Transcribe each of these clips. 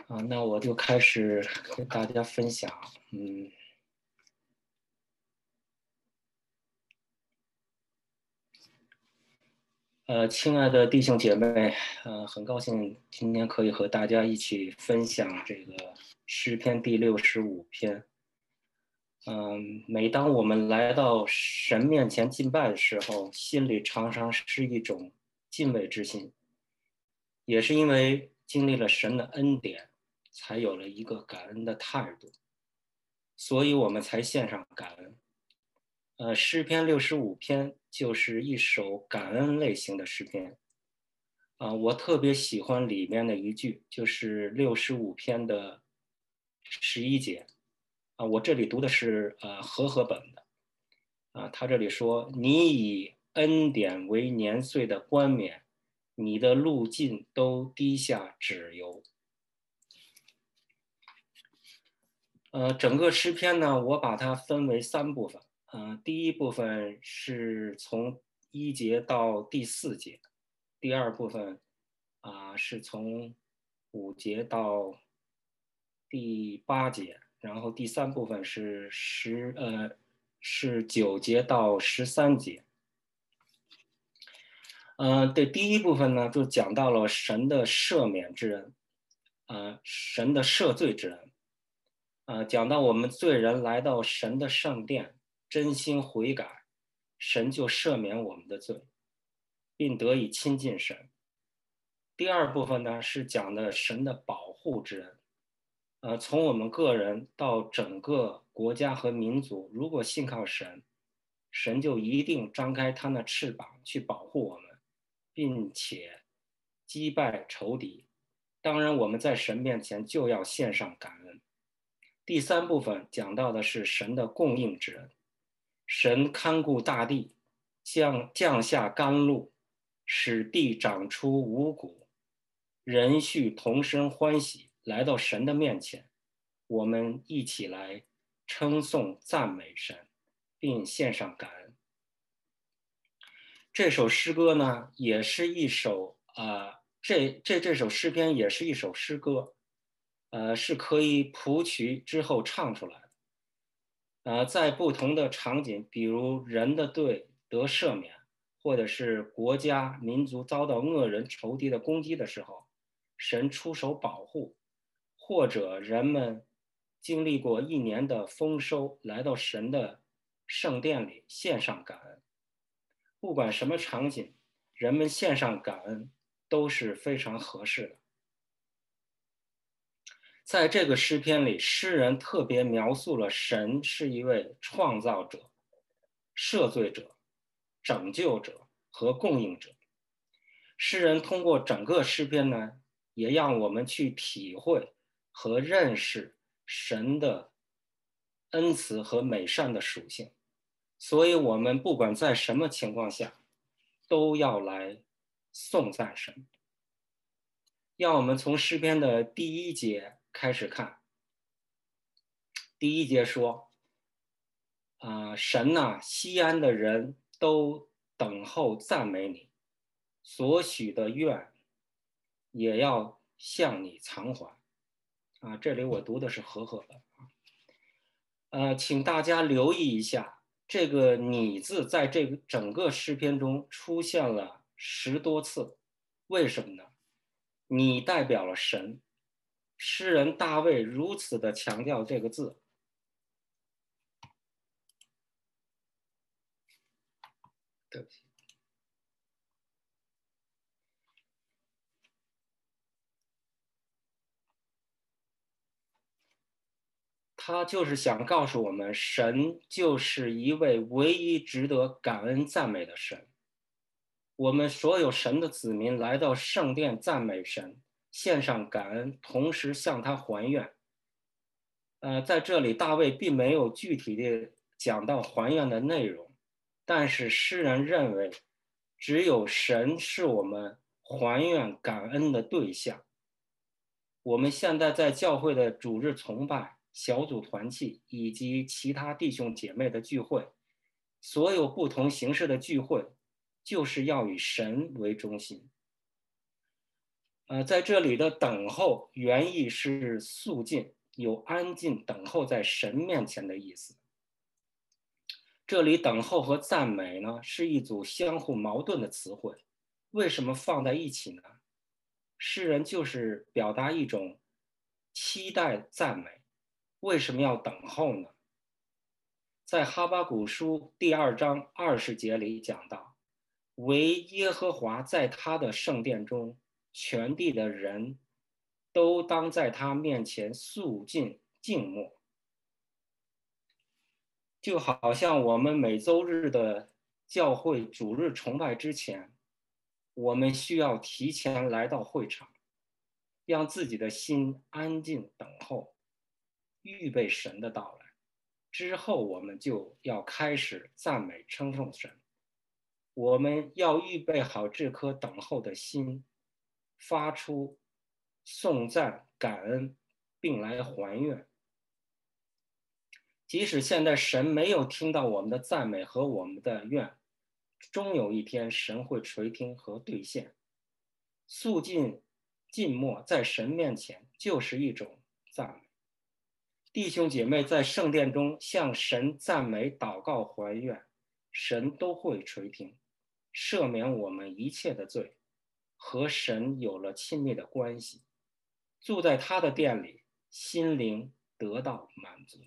那我就开始跟大家分享。亲爱的弟兄姐妹，很高兴今天可以和大家一起分享这个诗篇第65篇。每当我们来到神面前敬拜的时候，心里常常是一种敬畏之心，也是因为经历了神的恩典，才有了一个感恩的态度，所以我们才献上感恩。诗篇65篇就是一首感恩类型的诗篇。我特别喜欢里面的一句，就是65篇的11节。我这里读的是和合本的。他这里说：你以恩典为年岁的冠冕，你的路径都滴下脂油。整个诗篇呢，我把它分为3部分。第一部分是从1节到第4节，第二部分是从5节到第8节，然后第3部分是9节到13节。对，第一部分呢，就讲到了神的赦免之恩，神的赦罪之恩。讲到我们罪人来到神的圣殿，真心悔改，神就赦免我们的罪，并得以亲近神。第二部分呢，是讲的神的保护之恩。从我们个人到整个国家和民族，如果信靠神，神就一定张开他的翅膀去保护我们，并且击败仇敌。当然，我们在神面前就要献上感恩。第3部分讲到的是神的供应之恩，神看顾大地，降下甘露，使地长出五谷，人畜同声欢喜，来到神的面前，我们一起来称颂赞美神，并献上感恩。这首诗歌呢，也是一首这首诗篇也是一首诗歌。是可以谱曲之后唱出来的。在不同的场景，比如人的罪得赦免，或者是国家民族遭到恶人仇敌的攻击的时候，神出手保护，或者人们经历过1年的丰收，来到神的圣殿里献上感恩。不管什么场景，人们献上感恩都是非常合适的。在这个诗篇里，诗人特别描述了神是一位创造者、赦罪者、拯救者和供应者。诗人通过整个诗篇呢，也让我们去体会和认识神的恩慈和美善的属性。所以我们不管在什么情况下，都要来颂赞神。让我们从诗篇的第1节开始看。第1节说，神呐，西安的人都等候赞美你，所许的愿也要向你偿还。这里我读的是和合本。请大家留意一下，这个你字在这个整个诗篇中出现了10多次。为什么呢？你代表了神，诗人大卫如此的强调这个字。对不起，他就是想告诉我们，神就是一位唯一值得感恩赞美的神。我们所有神的子民来到圣殿赞美神，献上感恩，同时向他还愿。在这里大卫并没有具体的讲到还愿的内容，但是诗人认为只有神是我们还愿感恩的对象。我们现在在教会的主日崇拜、小组团契以及其他弟兄姐妹的聚会，所有不同形式的聚会，就是要以神为中心。 在这里的等候原意是肃静，有安静等候在神面前的意思。这里等候和赞美呢，是一组相互矛盾的词汇，为什么放在一起呢？诗人就是表达一种期待赞美，为什么要等候呢？在哈巴谷书第2章20节里讲到，唯耶和华在他的圣殿中，全地的人都当在他面前肃静静默。就好像我们每周日的教会主日崇拜之前，我们需要提前来到会场，让自己的心安静等候，预备神的到来。之后我们就要开始赞美称颂神。我们要预备好这颗等候的心，发出颂赞、感恩，并来还愿。即使现在神没有听到我们的赞美和我们的愿，终有一天神会垂听和兑现。肃静静默在神面前就是一种赞美。弟兄姐妹在圣殿中向神赞美、祷告、还愿，神都会垂听，赦免我们一切的罪，和神有了亲密的关系。住在他的殿里，心灵得到满足。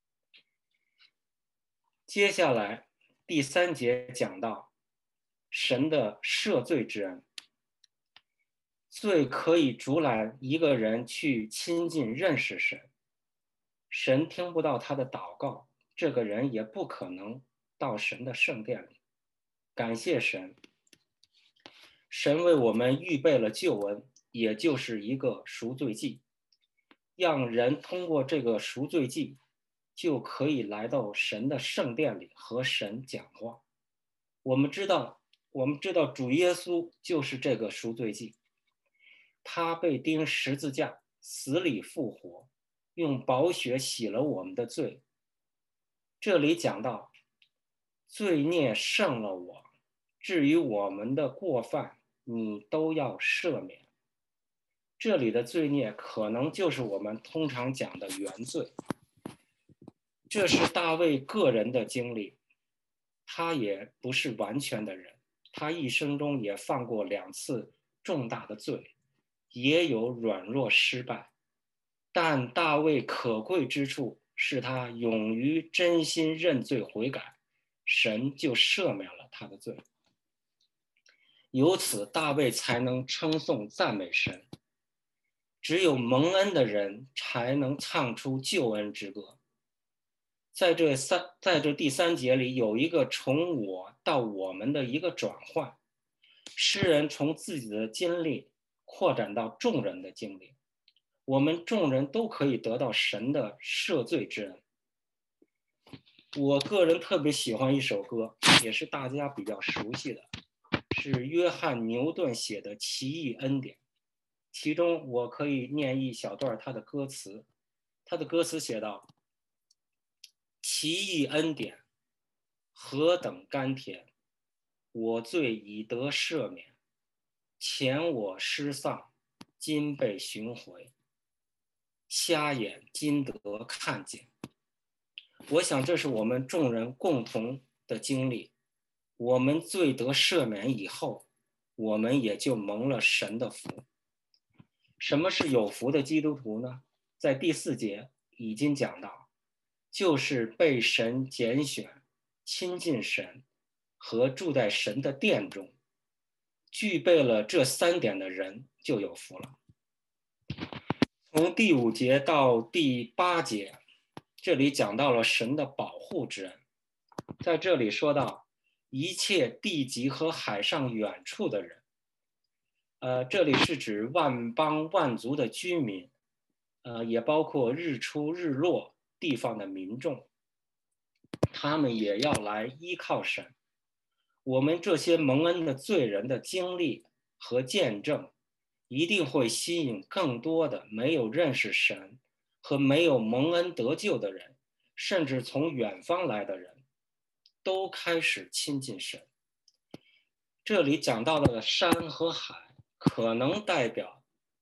接下来第3节讲到神的赦罪之恩。罪可以阻拦一个人去亲近认识神，神听不到他的祷告，这个人也不可能到神的圣殿里。感谢神，神为我们预备了救恩，也就是一个赎罪祭，让人通过这个赎罪祭就可以来到神的圣殿里和神讲话。我们知道主耶稣就是这个赎罪祭，他被钉十字架，死里复活，用宝血洗了我们的罪。这里讲到罪孽胜了我，至于我们的过犯，你都要赦免。这里的罪孽可能就是我们通常讲的原罪。这是大卫个人的经历，他也不是完全的人，他一生中也犯过2次重大的罪，也有软弱失败，但大卫可贵之处是他勇于真心认罪悔改，神就赦免了他的罪。由此大卫才能称颂赞美神。只有蒙恩的人才能唱出救恩之歌。在这第3节里有一个从我到我们的一个转换，诗人从自己的经历扩展到众人的经历，我们众人都可以得到神的赦罪之恩。我个人特别喜欢一首歌，也是大家比较熟悉的，是约翰牛顿写的《奇异恩典》，其中我可以念一小段他的歌词。他的歌词写道：奇异恩典何等甘甜，我罪已得赦免，前我失丧，今被寻回，瞎眼今得看见。我想这是我们众人共同的经历。我们罪得赦免以后，我们也就蒙了神的福。什么是有福的基督徒呢？在第4节已经讲到，就是被神拣选、亲近神和住在神的殿中，具备了这3点的人就有福了。从第5节到第8节，这里讲到了神的保护之恩。在这里说到一切地极和海上远处的人，这里是指万邦万族的居民，也包括日出日落地方的民众，他们也要来依靠神。我们这些蒙恩的罪人的经历和见证，一定会吸引更多的没有认识神和没有蒙恩得救的人，甚至从远方来的人，都开始亲近神。这里讲到的山和海，可能代表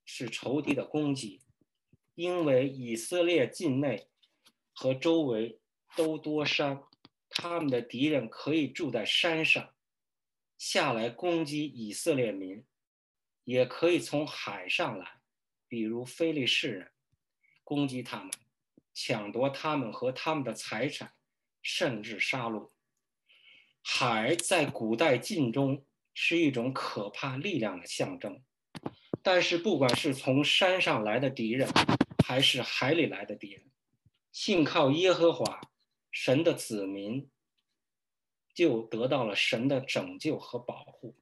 是仇敌的攻击，因为以色列境内和周围都多山，他们的敌人可以住在山上，下来攻击以色列民，也可以从海上来，比如非利士人，攻击他们，抢夺他们和他们的财产，甚至杀戮。海在古代晋中是一种可怕力量的象征，但是不管是从山上来的敌人，还是海里来的敌人，信靠耶和华神的子民就得到了神的拯救和保护。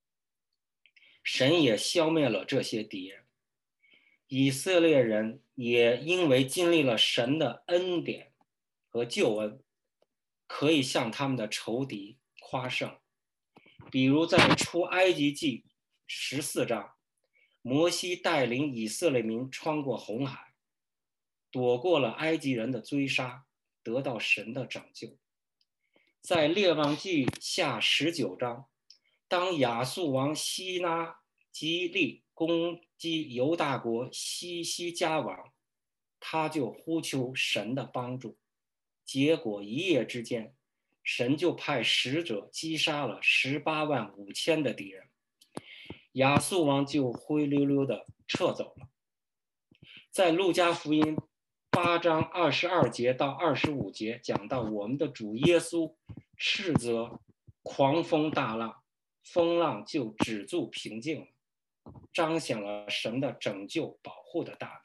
神也消灭了这些敌人，以色列人也因为经历了神的恩典和救恩，可以向他们的仇敌夸胜。比如在出埃及记14章，摩西带领以色列民穿过红海，躲过了埃及人的追杀，得到神的拯救。在列王记下19章，当亚述王西拿基利攻击犹大国西西家王，他就呼求神的帮助，结果一夜之间，神就派使者击杀了18万5千的敌人，亚述王就灰溜溜的撤走了。在路加福音8章22节到25节讲到我们的主耶稣斥责狂风大浪，风浪就止住平静了，彰显了神的拯救保护的大能。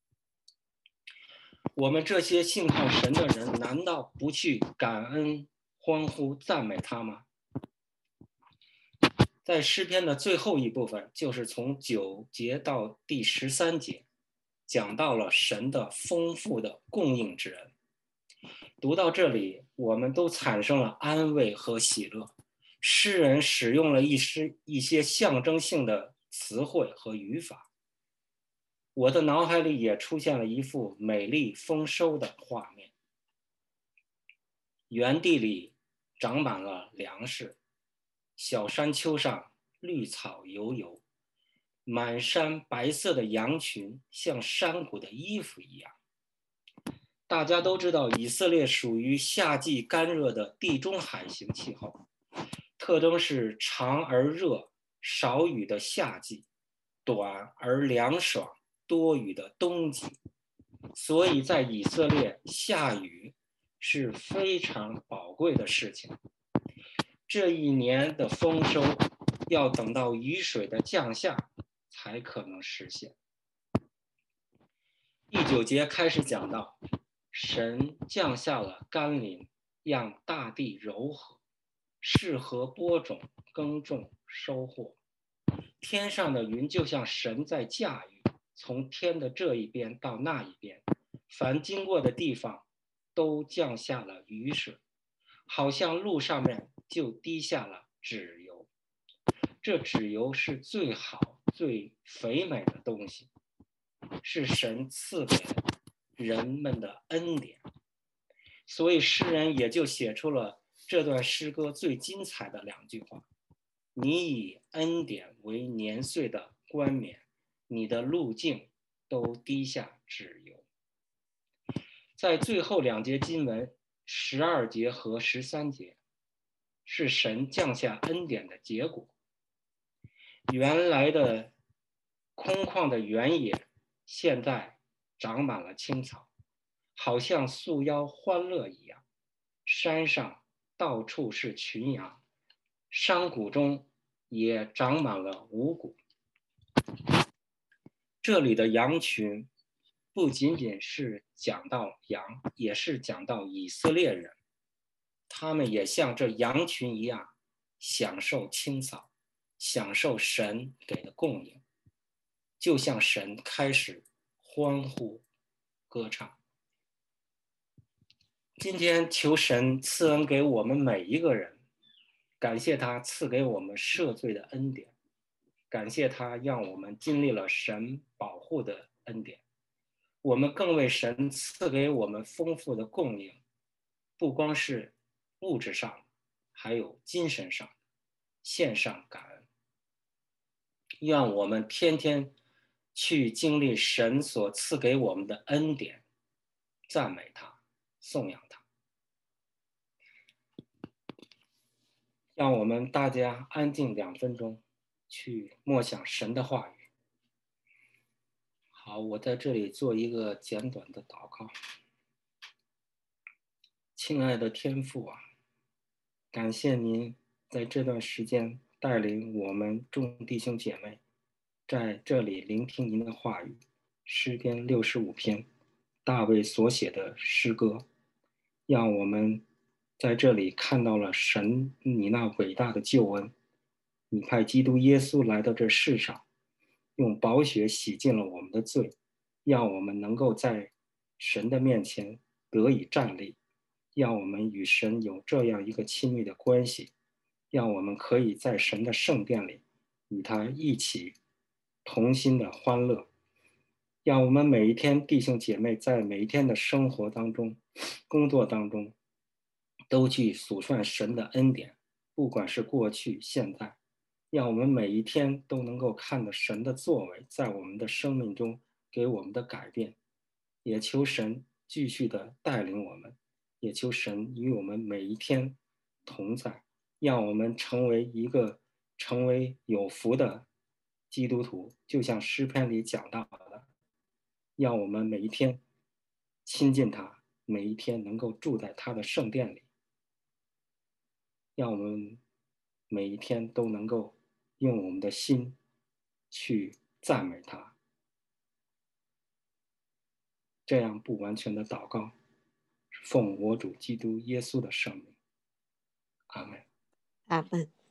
我们这些信靠神的人，难道不去感恩、欢呼、赞美他吗？在诗篇的最后一部分，就是从9节到第13节，讲到了神的丰富的供应之恩。读到这里，我们都产生了安慰和喜乐。诗人使用了一些象征性的词汇和语法，我的脑海里也出现了一幅美丽丰收的画面。园地里长满了粮食，小山丘上绿草油油，满山白色的羊群像山谷的衣服一样。大家都知道，以色列属于夏季干热的地中海型气候，特征是长而热、少雨的夏季，短而凉爽、多雨的冬季。所以在以色列，下雨是非常宝贵的事情。这一年的丰收要等到雨水的降下才可能实现。第9节开始讲到，神降下了甘霖，让大地柔和，适合播种、耕种、收获。天上的云就像神在驾驭，从天的这一边到那一边，凡经过的地方都降下了雨水，好像路上面就滴下了脂油。这脂油是最好、最肥美的东西，是神赐给人们的恩典。所以诗人也就写出了这段诗歌最精彩的2句话：你以恩典为年岁的冠冕，你的路径都滴下脂油。在最后2节经文12节和13节，是神降下恩典的结果。原来的空旷的原野，现在长满了青草，好像束腰欢乐一样。山上到处是群羊，山谷中也长满了五谷。这里的羊群不仅仅是讲到羊，也是讲到以色列人，他们也像这羊群一样享受青草，享受神给的供应，就像神开始欢呼歌唱。今天求神赐恩给我们每一个人，感谢他赐给我们赦罪的恩典，感谢他让我们经历了神保护的恩典。我们更为神赐给我们丰富的供应，不光是物质上，还有精神上，献上感恩。愿我们天天去经历神所赐给我们的恩典，赞美他，颂扬他。让我们大家安静2分钟，去默想神的话语。好，我在这里做一个简短的祷告。亲爱的天父啊，感谢您在这段时间带领我们众弟兄姐妹在这里聆听您的话语。诗篇65篇，大卫所写的诗歌，让我们在这里看到了神你那伟大的救恩。你派基督耶稣来到这世上，用宝血洗净了我们的罪，让我们能够在神的面前得以站立，让我们与神有这样一个亲密的关系，让我们可以在神的圣殿里与他一起同心的欢乐。让我们每一天弟兄姐妹在每一天的生活当中、工作当中，都去数算神的恩典，不管是过去、现在，让我们每一天都能够看到神的作为在我们的生命中给我们的改变。也求神继续的带领我们，也求神与我们每一天同在，让我们成为有福的基督徒，就像诗篇里讲到的，让我们每一天亲近他，每一天能够住在他的圣殿里，让我们每一天都能够用我们的心去赞美他。这样不完全的祷告，奉我主基督耶稣的圣名，阿门。 阿门。